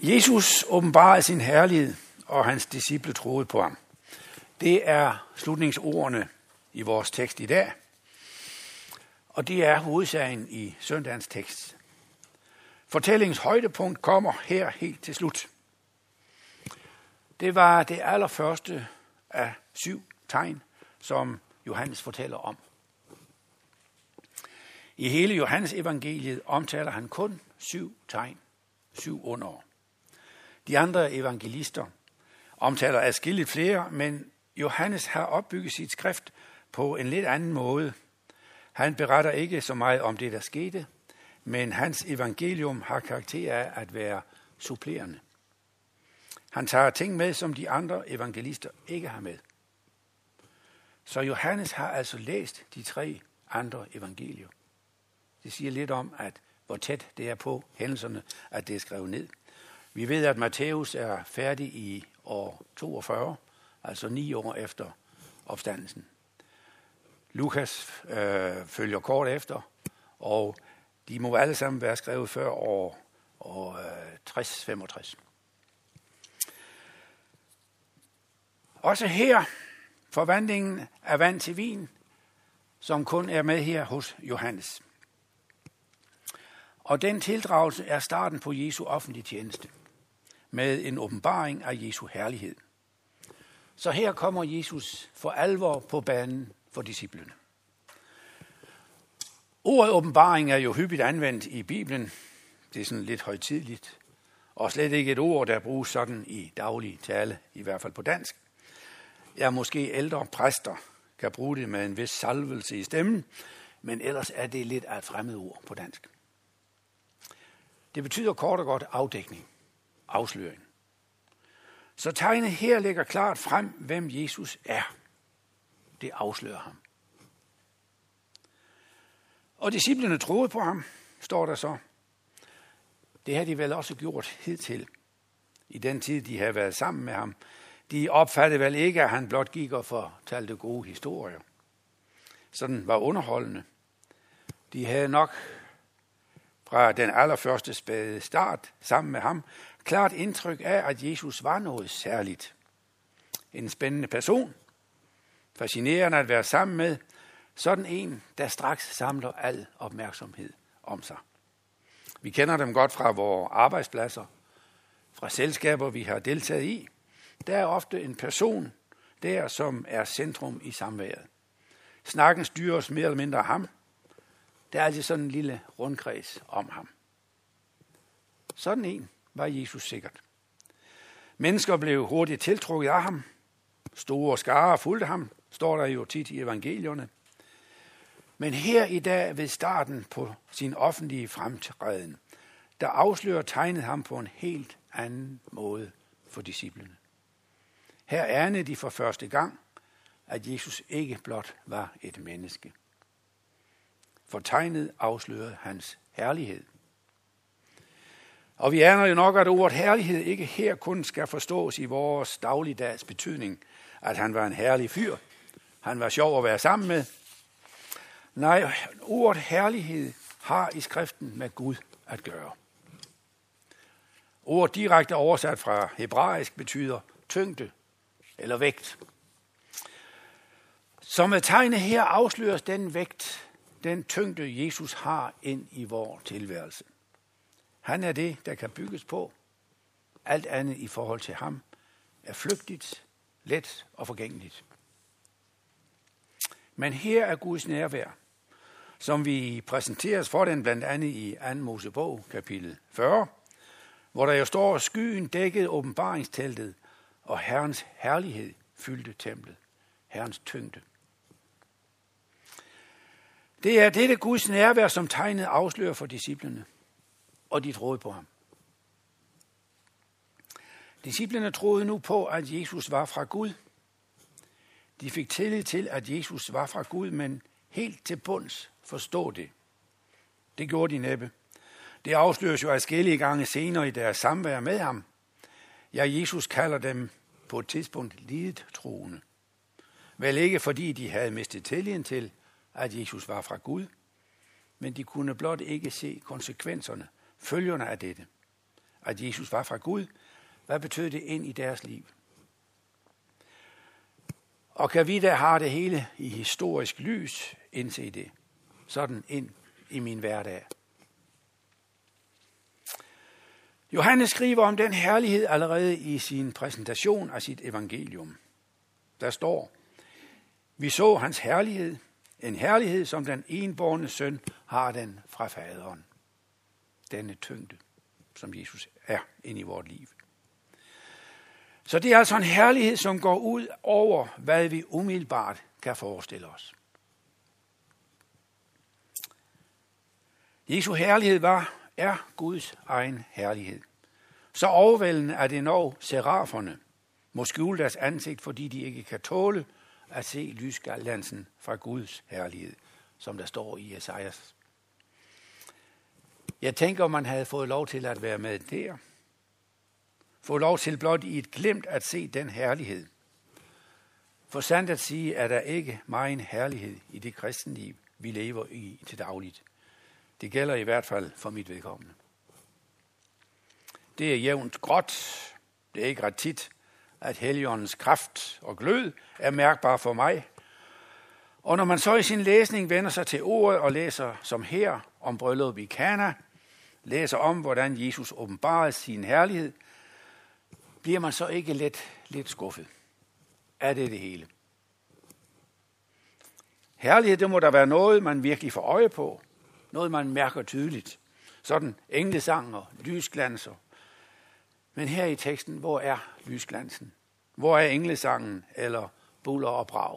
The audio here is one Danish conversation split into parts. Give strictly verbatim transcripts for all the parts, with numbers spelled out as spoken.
Jesus åbenbarede sin herlighed, og hans disciple troede på ham. Det er slutningsordene i vores tekst i dag, og det er hovedsagen i søndagens tekst. Fortællingens højdepunkt kommer her helt til slut. Det var det allerførste af syv tegn, som Johannes fortæller om. I hele Johannes evangeliet omtaler han kun syv tegn, syv under. De andre evangelister omtaler adskilligt flere, men Johannes har opbygget sit skrift på en lidt anden måde. Han beretter ikke så meget om det, der skete, men hans evangelium har karakter af at være supplerende. Han tager ting med, som de andre evangelister ikke har med. Så Johannes har altså læst de tre andre evangelier. Det siger lidt om, at hvor tæt det er på hændelserne, at det er skrevet ned. Vi ved, at Matthæus er færdig i år toogfyrre, altså ni år efter opstandelsen. Lukas øh, følger kort efter, og de må alle sammen være skrevet før år, år øh, tres femogtres. Også her forvandlingen af vand til vin, som kun er med her hos Johannes. Og den tildragelse er starten på Jesu offentlige tjeneste, med en åbenbaring af Jesu herlighed. Så her kommer Jesus for alvor på banen for disciplene. Ordet åbenbaring er jo hyppigt anvendt i Bibelen. Det er sådan lidt højtideligt, og slet ikke et ord, der bruges sådan i daglig tale, i hvert fald på dansk. Ja, måske ældre præster kan bruge det med en vis salvelse i stemmen, men ellers er det lidt af et fremmed ord på dansk. Det betyder kort og godt afdækning, afsløring. Så tegnet her lægger klart frem, hvem Jesus er. Det afslører ham. Og disciplene troede på ham, står der så. Det har de vel også gjort hidtil, i den tid, de havde været sammen med ham. De opfattede vel ikke, at han blot gik og fortalte gode historier. Sådan var underholdende. De havde nok fra den allerførste spæde start sammen med ham klart indtryk af, at Jesus var noget særligt. En spændende person, fascinerende at være sammen med, sådan en, der straks samler al opmærksomhed om sig. Vi kender dem godt fra vores arbejdspladser, fra selskaber, vi har deltaget i. Der er ofte en person der, som er centrum i samværet. Snakken styres mere eller mindre af ham. Der er altid sådan en lille rundkreds om ham. Sådan en var Jesus sikkert. Mennesker blev hurtigt tiltrukket af ham. Store skarer fulgte ham, står der jo tit i evangelierne. Men her i dag ved starten på sin offentlige fremtræden, der afslører tegnet ham på en helt anden måde for disciplene. Her anede de for første gang, at Jesus ikke blot var et menneske. For tegnet afslørede hans herlighed. Og vi aner jo nok, at ordet herlighed ikke her kun skal forstås i vores dagligdags betydning, at han var en herlig fyr. Han var sjov at være sammen med. Nej, ordet herlighed har i skriften med Gud at gøre. Ordet direkte oversat fra hebraisk betyder tyngde eller vægt. Så med tegnet her afsløres den vægt, den tyngde Jesus har ind i vor tilværelse. Han er det, der kan bygges på. Alt andet i forhold til ham er flygtigt, let og forgængeligt. Men her er Guds nærvær, som vi præsenteres for den blandt andet i anden Mosebog, kapitel fyrre, hvor der jo står, skyen dækkede åbenbaringsteltet, og Herrens herlighed fyldte templet. Herrens tyngde. Det er dette Guds nærvær, som tegnet afslører for disciplene, og de troede på ham. Disciplene troede nu på, at Jesus var fra Gud. De fik tillid til, at Jesus var fra Gud, men helt til bunds forstå det. Det gjorde de næppe. Det afsløres jo adskillige gange senere i deres samvær med ham. Ja, Jesus kalder dem på et tidspunkt lidet troende. Vel ikke fordi de havde mistet tilliden til, at Jesus var fra Gud, men de kunne blot ikke se konsekvenserne, følgerne af dette. at Jesus var fra Gud, hvad betød det ind i deres liv? Og kan vi, der har det hele i historisk lys, indse det? Sådan ind i min hverdag. Johannes skriver om den herlighed allerede i sin præsentation af sit evangelium. Der står, vi så hans herlighed, en herlighed, som den enbårne søn har den fra faderen. Denne tyngde, som Jesus er inde i vores liv. Så det er altså en herlighed, som går ud over, hvad vi umiddelbart kan forestille os. Jesu herlighed var, er Guds egen herlighed. Så overvældende er det, når seraferne må skjule deres ansigt, fordi de ikke kan tåle at se lysglansen fra Guds herlighed, som der står i Esajas. Jeg tænker, man havde fået lov til at være med der. Få lov til blot i et glimt at se den herlighed. For sandt at sige, er der ikke megen herlighed i det kristenliv, vi lever i til dagligt. Det gælder i hvert fald for mit vedkommende. Det er jævnt gråt. Det er ikke ret tit, at Helligåndens kraft og glød er mærkbar for mig. Og når man så i sin læsning vender sig til ordet og læser som her om brylluppet i Kana, læser om, hvordan Jesus åbenbarede sin herlighed, bliver man så ikke let, lidt skuffet. Er det det hele? Herlighed, det må der være noget, man virkelig får øje på. Noget, man mærker tydeligt. Sådan englesang og lysglanser. Men her i teksten, hvor er lysglansen? Hvor er englesangen eller buller og brag?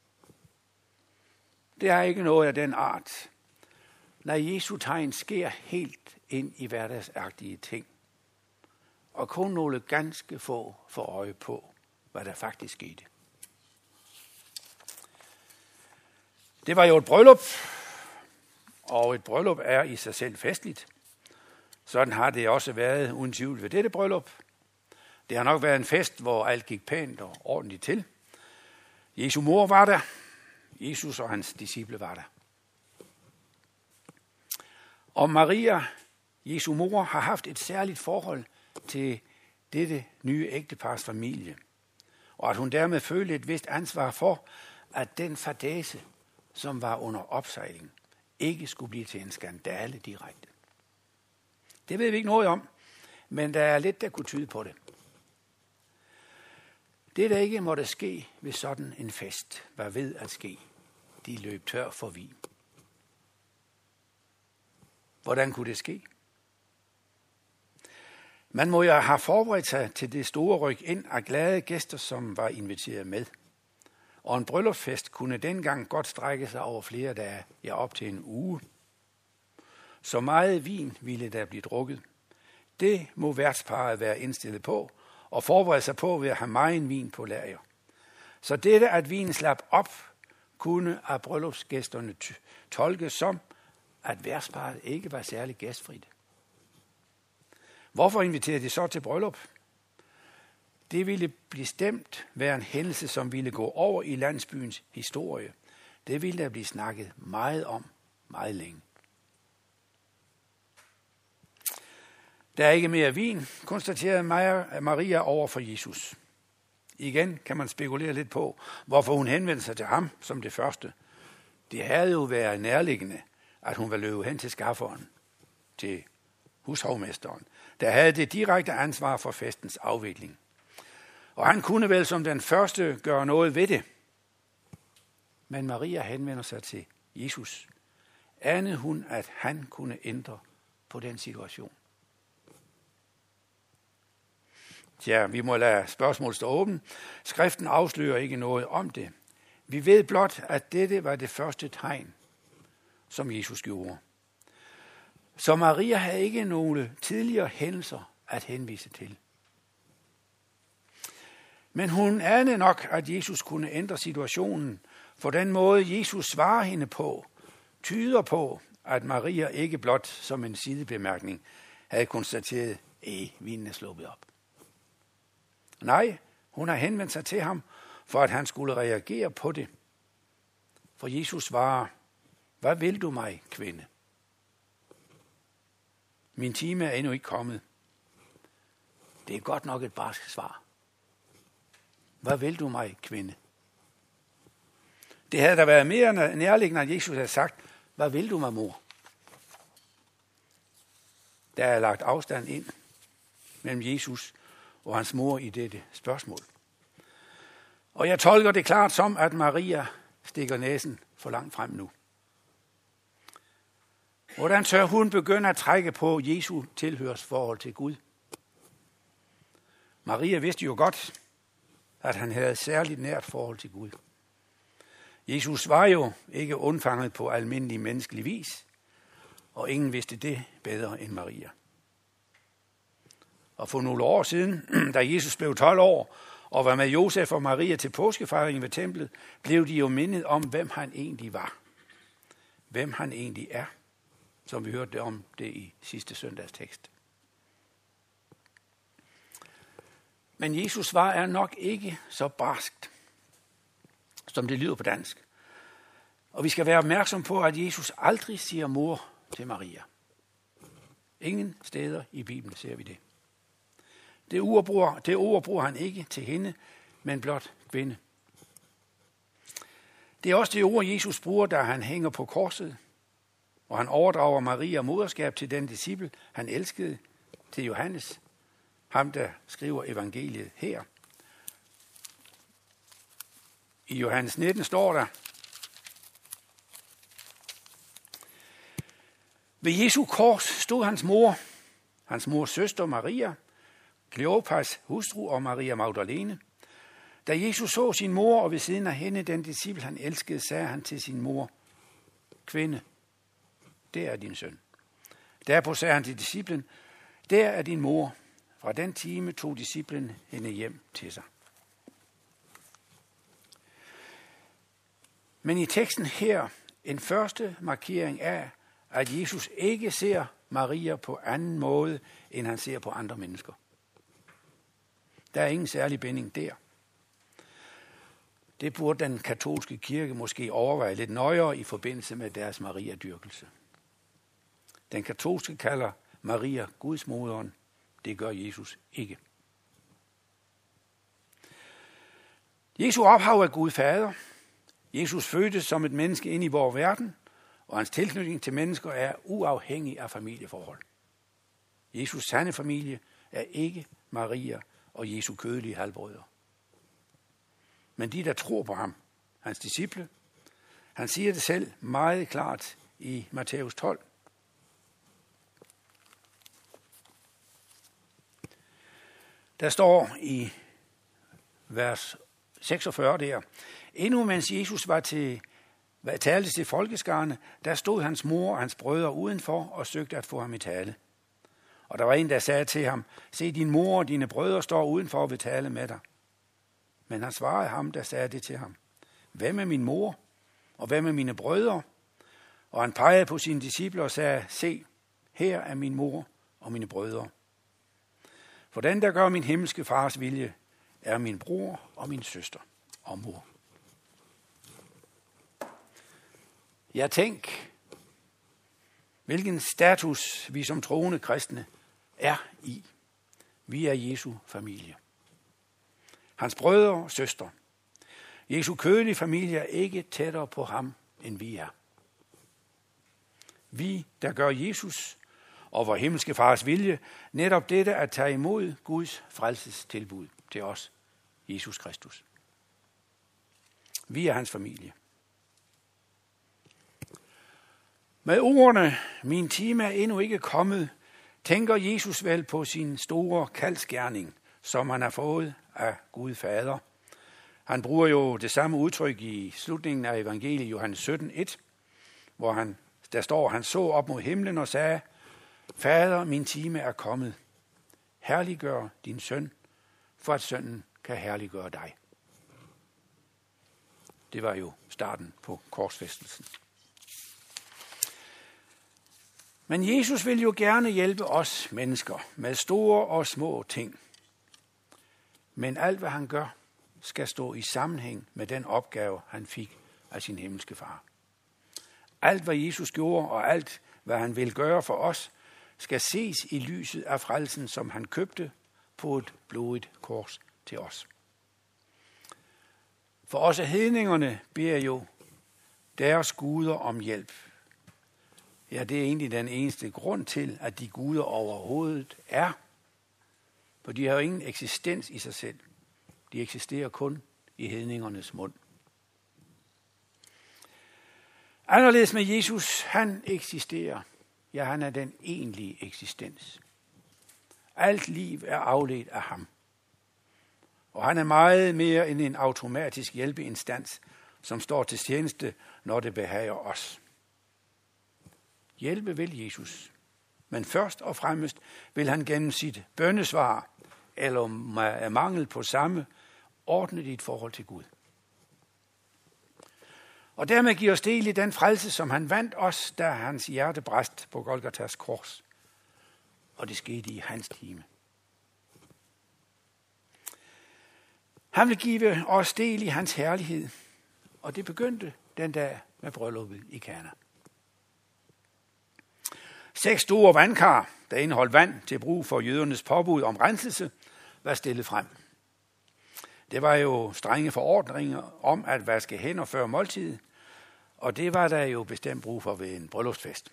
Det er ikke noget af den art. Når Jesu tegn sker helt ind i hverdagsagtige ting. Og kun nogle ganske få får øje på, hvad der faktisk skete. Det var jo et bryllup, og et bryllup er i sig selv festligt. Sådan har det også været uden tvivl ved dette bryllup. Det har nok været en fest, hvor alt gik pænt og ordentligt til. Jesu mor var der. Jesus og hans disciple var der. Og Maria, Jesu mor, har haft et særligt forhold til dette nye ægtepars familie. Og at hun dermed følte et vist ansvar for, at den fadæse, som var under opsejling, ikke skulle blive til en skandale direkte. Det ved vi ikke noget om, men der er lidt, der kunne tyde på det. Det, der ikke måtte ske ved sådan en fest, var ved at ske. De løb tør for vin. Hvordan kunne det ske? Man må jo have forberedt sig til det store ryk ind af glade gæster, som var inviteret med. Og en bryllupsfest kunne dengang godt strække sig over flere dage, ja op til en uge. Så meget vin ville der blive drukket. Det må værtsparret være indstillet på, og forberede sig på ved at have megen vin på lager. Så dette, at vinen slap op, kunne af bryllupsgæsterne tolkes som, at værtsparret ikke var særlig gæstfrit. Hvorfor inviterede de så til bryllup? Det ville bestemt være en hændelse, som ville gå over i landsbyens historie. Det ville der blive snakket meget om, meget længe. Der er ikke mere vin, konstaterede Maria over for Jesus. Igen kan man spekulere lidt på, hvorfor hun henvendte sig til ham som det første. Det havde jo været nærliggende, at hun var løbet hen til skafferen, til hushovmesteren, der havde det direkte ansvar for festens afvikling. Og han kunne vel som den første gøre noget ved det. Men Maria henvender sig til Jesus. Anede hun, at han kunne ændre på den situation? Tja, vi må lade spørgsmålet stå åben. Skriften afslører ikke noget om det. Vi ved blot, at dette var det første tegn, som Jesus gjorde. Så Maria havde ikke nogle tidligere hændelser at henvise til. Men hun anede nok, at Jesus kunne ændre situationen, for den måde Jesus svarer hende på, tyder på, at Maria ikke blot som en sidebemærkning havde konstateret, at vinen er sluppet op. Nej, hun har henvendt sig til ham, for at han skulle reagere på det. For Jesus svarer, hvad vil du mig, kvinde? Min time er endnu ikke kommet. Det er godt nok et barsk svar. Hvad vil du mig, kvinde? Det havde da været mere nærliggende, at Jesus havde sagt, hvad vil du mig, mor? Der er lagt afstand ind mellem Jesus og hans mor i dette spørgsmål. Og jeg tolker det klart som, at Maria stikker næsen for langt frem nu. Hvordan tør hun begynde at trække på Jesu tilhørsforhold til Gud? Maria vidste jo godt, at han havde et særligt nært forhold til Gud. Jesus var jo ikke undfanget på almindelig menneskelig vis, og ingen vidste det bedre end Maria. Og for nogle år siden, da Jesus blev tolv år og var med Josef og Maria til påskefejringen ved templet, blev de jo mindet om, hvem han egentlig var. Hvem han egentlig er, som vi hørte om det i sidste søndags tekst. Men Jesus svar er nok ikke så barskt, som det lyder på dansk. Og vi skal være opmærksom på, at Jesus aldrig siger mor til Maria. Ingen steder i Bibelen ser vi det. Det ord bruger, det ord bruger han ikke til hende, men blot kvinde. Det er også det ord, Jesus bruger, da han hænger på korset, og han overdrager Maria moderskab til den disciple, han elskede, til Johannes, ham der skriver evangeliet her. I Johannes nitten står der, ved Jesu kors stod hans mor, hans mors søster Maria, Kleopas hustru og Maria Magdalene. Da Jesus så sin mor, og ved siden af hende den disciple, han elskede, sagde han til sin mor, kvinde, det er din søn. Derpå sagde han til disciplen, der er din mor. Fra den time tog disciplen hende hjem til sig. Men i teksten her, en første markering af, at Jesus ikke ser Maria på anden måde, end han ser på andre mennesker. Der er ingen særlig binding der. Det burde den katolske kirke måske overveje lidt nøjere i forbindelse med deres Maria-dyrkelse. Den katolske kalder Maria Gudsmoderen. Det gør Jesus ikke. Jesu ophav er Gud Fader. Jesus fødtes som et menneske ind i vores verden, og hans tilknytning til mennesker er uafhængig af familieforhold. Jesus sande familie er ikke Maria og Jesu kødelige halvbrødre. Men de, der tror på ham, hans disciple, han siger det selv meget klart i Matthæus tolv. Der står i vers seksogfyrre der, endnu mens Jesus var til, var talte til folkeskarne, der stod hans mor og hans brødre udenfor og søgte at få ham i tale. Og der var en, der sagde til ham, se, din mor og dine brødre står udenfor og vil tale med dig. Men han svarede ham, der sagde det til ham, hvem er min mor, og hvem er mine brødre? Og han pegede på sine disciple og sagde, se, her er min mor og mine brødre. For den, der gør min himmelske fars vilje, er min bror og min søster og mor. Jeg tænk, hvilken status vi som troende kristne er i. Vi er Jesu familie. Hans brødre og søstre. Jesu kødelige familie er ikke tættere på ham, end vi er. Vi, der gør Jesus og vor himmelske fars vilje, netop dette at tage imod Guds frelsestilbud til os, Jesus Kristus. Vi er hans familie. Med ordene, min time er endnu ikke kommet, tænker Jesus vel på sin store kaldsgerning, som han har fået af Gud Fader. Han bruger jo det samme udtryk i slutningen af evangeliet Johannes sytten et, hvor han, der står, han så op mod himlen og sagde, Fader, min time er kommet. Herliggør din søn, for at sønnen kan herliggøre dig. Det var jo starten på korsfæstelsen. Men Jesus vil jo gerne hjælpe os mennesker med store og små ting. Men alt, hvad han gør, skal stå i sammenhæng med den opgave, han fik af sin himmelske far. Alt, hvad Jesus gjorde, og alt, hvad han vil gøre for os, skal ses i lyset af frelsen, som han købte på et blodigt kors til os. For også hedningerne beder jo deres guder om hjælp. Ja, det er egentlig den eneste grund til, at de guder overhovedet er. For de har jo ingen eksistens i sig selv. De eksisterer kun i hedningernes mund. Anderledes med Jesus, han eksisterer. Ja, han er den egentlige eksistens. Alt liv er afledt af ham. Og han er meget mere end en automatisk hjælpeinstans, som står til tjeneste, når det behager os. Hjælpe vil Jesus, men først og fremmest vil han gennem sit bønnesvar, eller mangel på samme, ordne dit forhold til Gud. Og dermed giver os del i den frelse, som han vandt os, da hans hjerte brast på Golgatas kors. Og det skete i hans time. Han vil give os del i hans herlighed, og det begyndte den dag med brylluppet i Kana. Seks store vandkar, der indeholdt vand til brug for jødernes påbud om renselse, var stillet frem. Det var jo strenge forordninger om at vaske hænder før måltidet, og det var der jo bestemt brug for ved en bryllupsfest.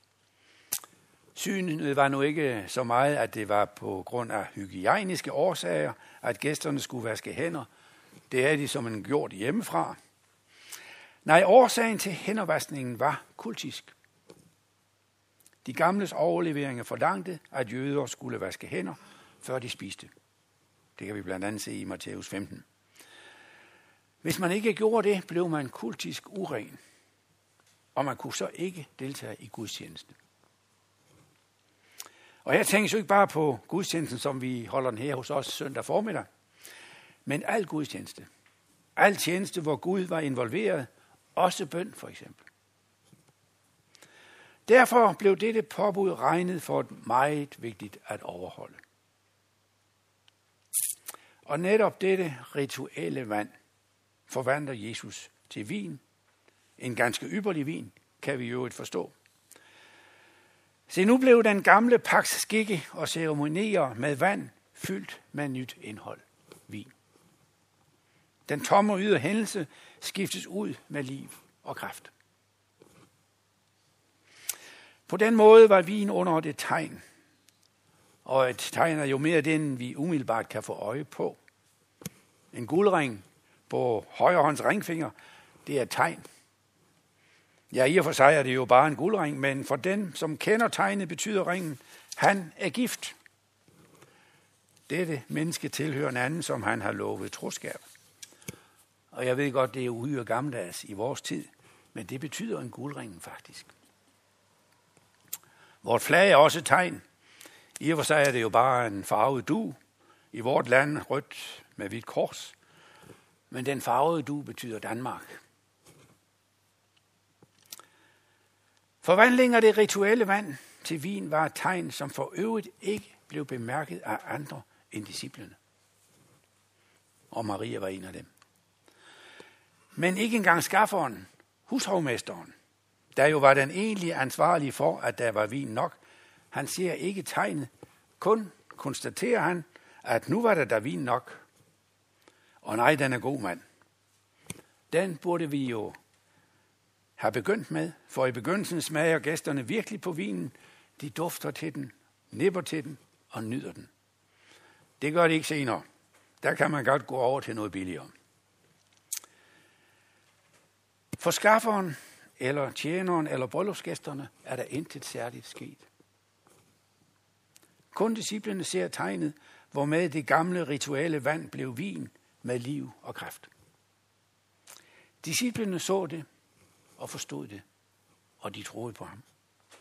Synet var nu ikke så meget, at det var på grund af hygiejniske årsager, at gæsterne skulle vaske hænder. Det havde de som en gjort hjemmefra. Nej, årsagen til hændervaskningen var kultisk. De gamles overleveringer forlangte, at jøder skulle vaske hænder, før de spiste. Det kan vi blandt andet se i Matthæus femten. Hvis man ikke gjorde det, blev man kultisk uren, og man kunne så ikke deltage i gudstjeneste. Og her tænkes jo ikke bare på gudstjenesten, som vi holder den her hos os søndag formiddag, men al gudstjeneste. Al tjeneste, hvor Gud var involveret, også bøn for eksempel. Derfor blev dette påbud regnet for et meget vigtigt at overholde. Og netop dette rituelle vand forvandler Jesus til vin. En ganske ypperlig vin, kan vi jo et forstå. Se, nu blev den gamle pagts skikke og ceremonier med vand fyldt med nyt indhold, vin. Den tomme og ydre hændelse skiftes ud med liv og kraft. På den måde var vin under et tegn, og et tegn er jo mere den, vi umiddelbart kan få øje på. En guldring på højre hånds ringfinger, det er et tegn. Ja, i og for sig er det jo bare en guldring, men for den, som kender tegnet, betyder ringen, han er gift. Dette menneske tilhører en anden, som han har lovet troskab. Og jeg ved godt, det er uhyre gammeldags i vores tid, men det betyder en guldring faktisk. Vort flag er også et tegn. I og for sig er det jo bare en farvet dug. I vort land rødt med hvidt kors. Men den farvede dug betyder Danmark. Forvandling af det rituelle vand til vin var et tegn, som for øvrigt ikke blev bemærket af andre end disciplene. Og Maria var en af dem. Men ikke engang skafferen, hushovmesteren, der jo var den egentlige ansvarlige for, at der var vin nok, han ser ikke tegnet, kun konstaterer han, at nu var der der vin nok. Og nej, den er god, mand. Den burde vi jo have begyndt med, for i begyndelsen smager gæsterne virkelig på vinen. De dufter til den, nipper til den og nyder den. Det gør det ikke senere. Der kan man godt gå over til noget billigere. For skafferen, eller tjeneren, eller bryllupsgæsterne, er der intet særligt sket. Kun disciplene ser tegnet, hvormed det gamle rituelle vand blev vin med liv og kraft. Disciplene så det og forstod det, og de troede på ham.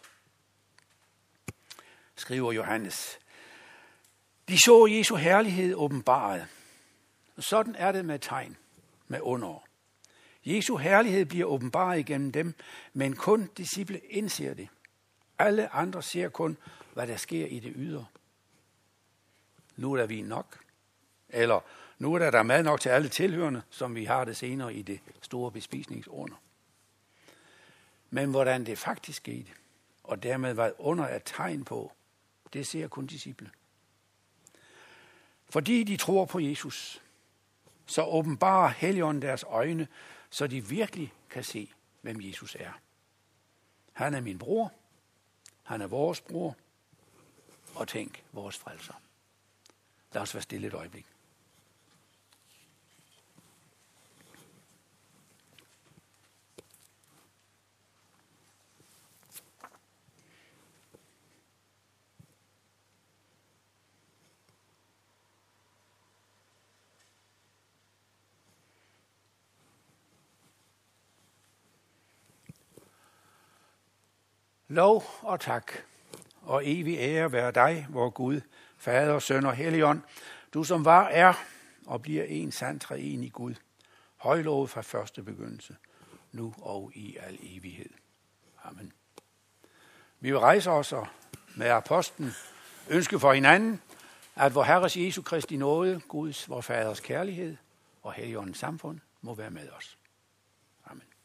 Skriver Johannes. De så Jesu herlighed åbenbaret. Sådan er det med tegn, med under. Jesu herlighed bliver åbenbaret igennem dem, men kun disciple indser det. Alle andre ser kun, hvad der sker i det ydre. Nu er der vin nok. Eller nu er der, der mad nok til alle tilhørende, som vi har det senere i det store bespisningsunder. Men hvordan det faktisk skete, og dermed var under et tegn på, det ser kun disciple. Fordi de tror på Jesus, så åbenbarer Helligånden deres øjne, så de virkelig kan se, hvem Jesus er. Han er min bror, han er vores bror, og tænk, vores frelser. Lad os være stille et øjeblik. Lov og tak og evig ære være dig, vor Gud, Fader, Søn og Helligånd, du som var, er og bliver en sand treenig Gud, højlovet fra første begyndelse, nu og i al evighed. Amen. Vi vil rejse os og med apostlen ønske for hinanden, at vor Herres Jesu Kristi nåde, Guds, vor Faders kærlighed og Helligåndens samfund må være med os. Amen.